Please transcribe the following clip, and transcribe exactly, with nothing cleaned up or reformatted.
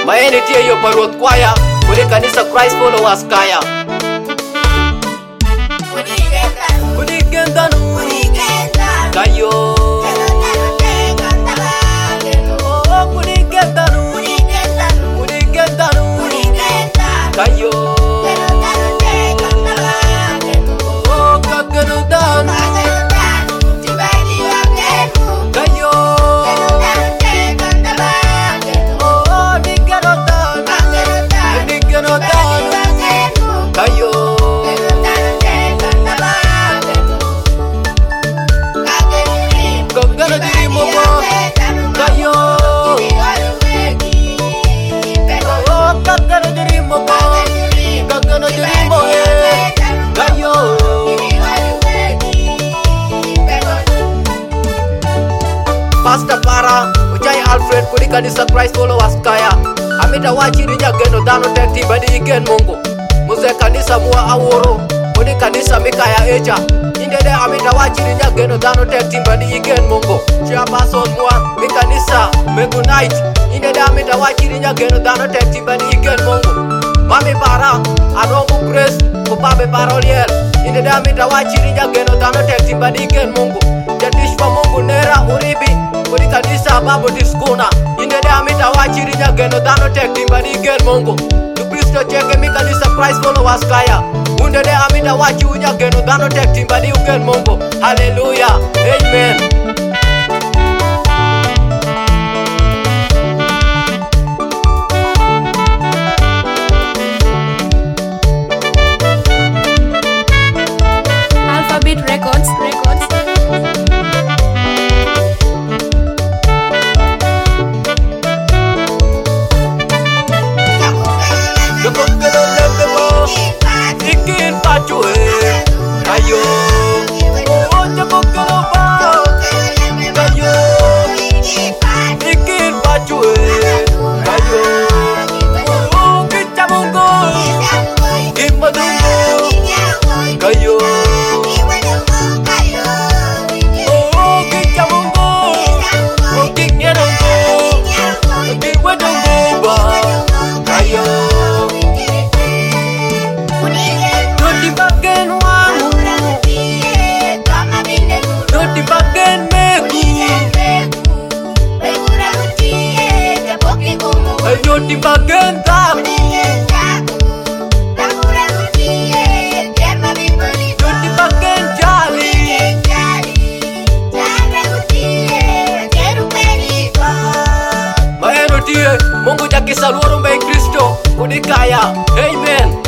Maeni tie yo parot kwaya kuri kanisa Christ Followers kaya. Kunikendanu kayo oh kunikendanu kunikendanu kayo oh kagenudan kayo oh nikenudan nikenudan kayo gana dirimu mo kayo oh gana dirimu mo gana dirimu eh kayo Pastor Para Ujai Alfred kuri kanisa Christ Followers kaya amita wachiri nyageno dano tekti badi igen Mungu muse kanisa mua aworo kuri kanisa Mikaya Eja indede amita wachiri nyageno dano tekti badi igen Mungu chairperson mua mikanisa Mengu Night indede amita wachiri nyageno dano tekti badi igen Mungu Mami Para Aromu Grace kupabe paroliel indede amita wachiri nyageno dano tekti badi igen Mungu jatishwa Mungu nera uribi kuri kanisa Babo Diskuna indede amita wachiri nyageno dano tekti badi igen Mungu Kristo chenge mi kanisa Christ Followers kaya undede amita wachi unyageno dano tekti badi igen Mungu hallelujah amen. Alphabet Records Records Ikin pacu eh kayo oh jabukalo ba kayo ikin pacu eh kayo oh kicamungo imadungo kayo oh kicamungo oh kinyerungo kiwadungo ba kayo Dodi bagen wangu Dodi bagen megu Dodi bagen tamu Dodi bagen jali Maeno tie Mungu jakisa luoru mbei Kristo Unikaya Amen.